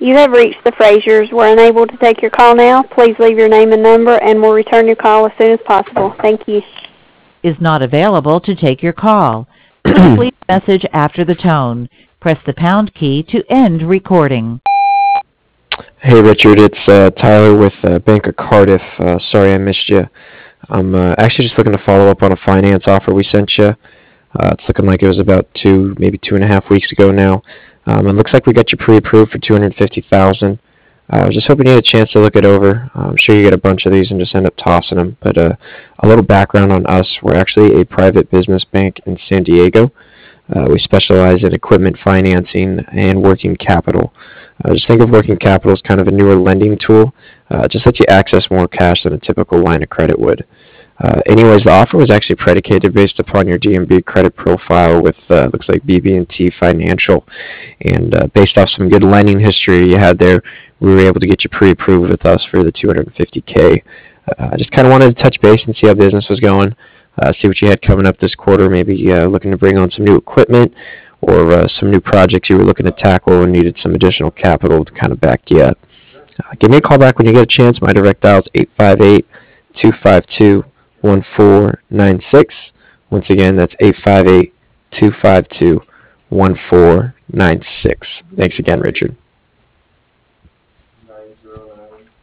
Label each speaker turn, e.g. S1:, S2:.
S1: You have reached the Frasers. We're unable to take your call now. Please leave your name and number, and we'll return your call as soon as possible. Thank you.
S2: Is not available to take your call. Please leave a message after the tone. Press the pound key to end recording.
S3: Hey Richard, it's Tyler with Bank of Cardiff. Sorry I missed you. I'm actually just looking to follow up on a finance offer we sent you. It's looking like it was about maybe 2.5 weeks ago now. It looks like we got you pre-approved for $250,000. I was just hoping you had a chance to look it over. I'm sure you get a bunch of these and just end up tossing them. But a little background on us: we're actually a private business bank in San Diego. We specialize in equipment financing and working capital. Just think of working capital as kind of a newer lending tool. Just lets you access more cash than a typical line of credit would. Anyways, the offer was actually predicated based upon your DMB credit profile with looks like BB&T Financial, and based off some good lending history you had there, we were able to get you pre-approved with us for the $250K. I just kind of wanted to touch base and see how business was going, see what you had coming up this quarter, maybe looking to bring on some new equipment or some new projects you were looking to tackle and needed some additional capital to kind of back you up. Give me a call back when you get a chance. My direct dial is 858-252-1496. Once again, that's 858-252-1496. Thanks again, Richard.